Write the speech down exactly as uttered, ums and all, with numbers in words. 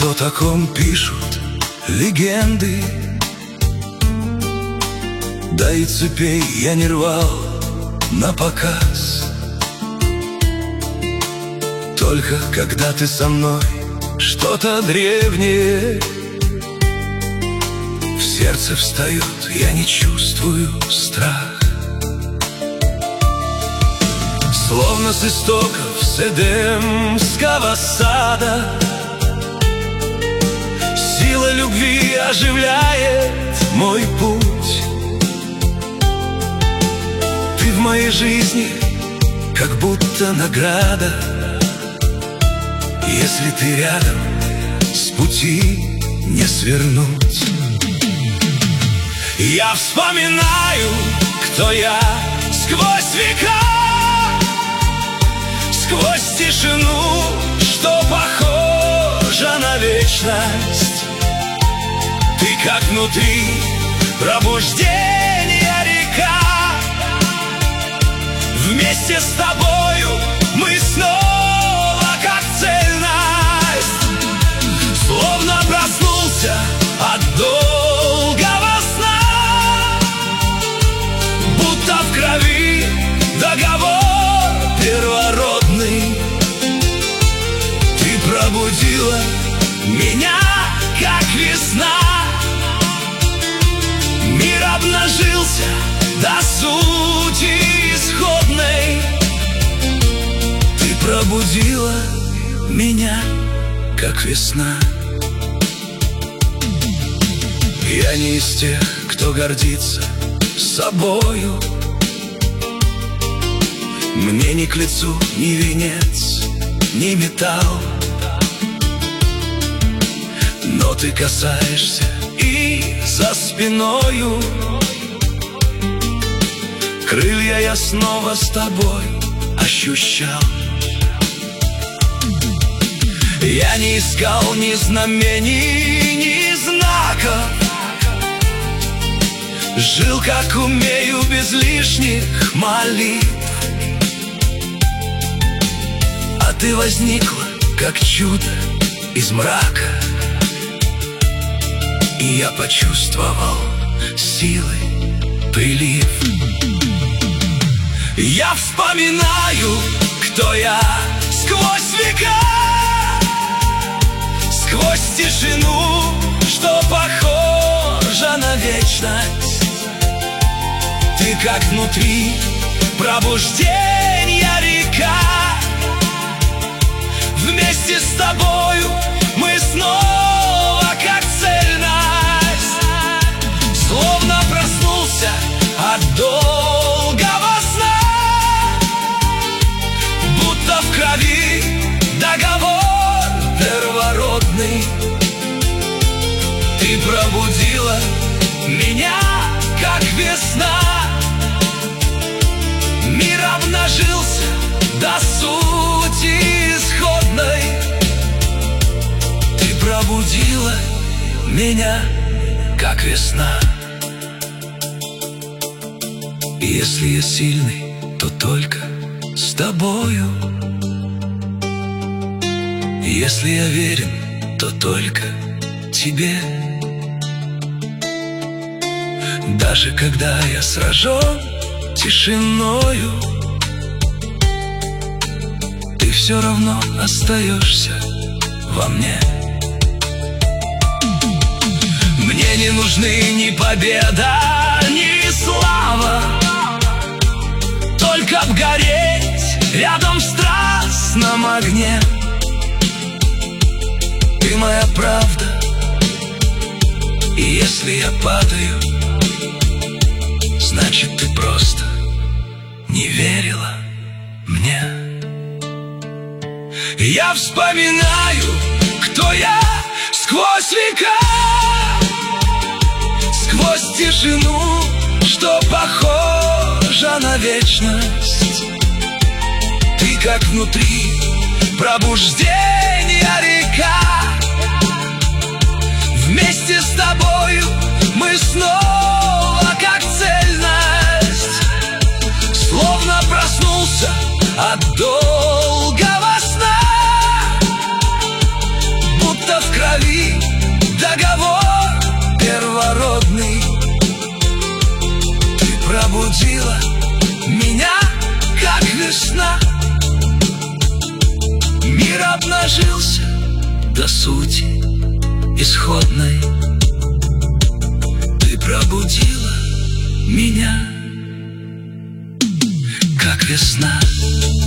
о таком пишут легенды. Да и цепей я не рвал на показ. Только когда ты со мной, что-то древнее в сердце встает, я не чувствую страх. Словно с истоков с Эдемского сада сила любви оживляет мой путь. Ты в моей жизни как будто награда. Если ты рядом, с пути не свернуть. Я вспоминаю, кто я сквозь века, сквозь тишину, что похожа на вечность. Ты как внутри пробуждения река. Вместе с тобою мы снова как цельность. Словно проснулся от долгого сна, будто в крови договор первородный. Ты пробудила меня, как весна. Мир обнажился до сути исходной. Ты пробудила меня, как весна. Я не из тех, кто гордится собою. Мне ни к лицу ни венец, ни металл. Но ты касаешься и за спиною. Крылья я снова с тобой ощущал. Я не искал ни знамений, ни знаков. Жил, как умею, без лишних молитв. А ты возникла, как чудо из мрака. И я почувствовал силой прилив. Я вспоминаю, кто я сквозь века, сквозь тишину, что похожа на вечность. Ты как внутри пробуждения река. Вместе с тобою мы снова как цельность. Словно проснулся от долгого сна, будто в крови договор первородный. Ты пробудила меня, как весна. Мир обнажился до сути исходной. Ты пробудила меня, как весна. И если я сильный, то только с тобою. И если я верен, то только тебе. Даже когда я сражен тишиною, ты все равно остаешься во мне. Мне не нужны ни победа, ни слава, только обгореть рядом в страстном огне. Ты моя правда, и если я падаю, значит, ты просто не верила мне. Я вспоминаю, кто я сквозь века, сквозь тишину, что похожа на вечность. Ты как внутри пробуждения река. Вместе с тобою мы снова как цельность. Словно проснулся от долгого сна, будто в крови весна. Мир обнажился до сути исходной. Ты пробудила меня, как весна.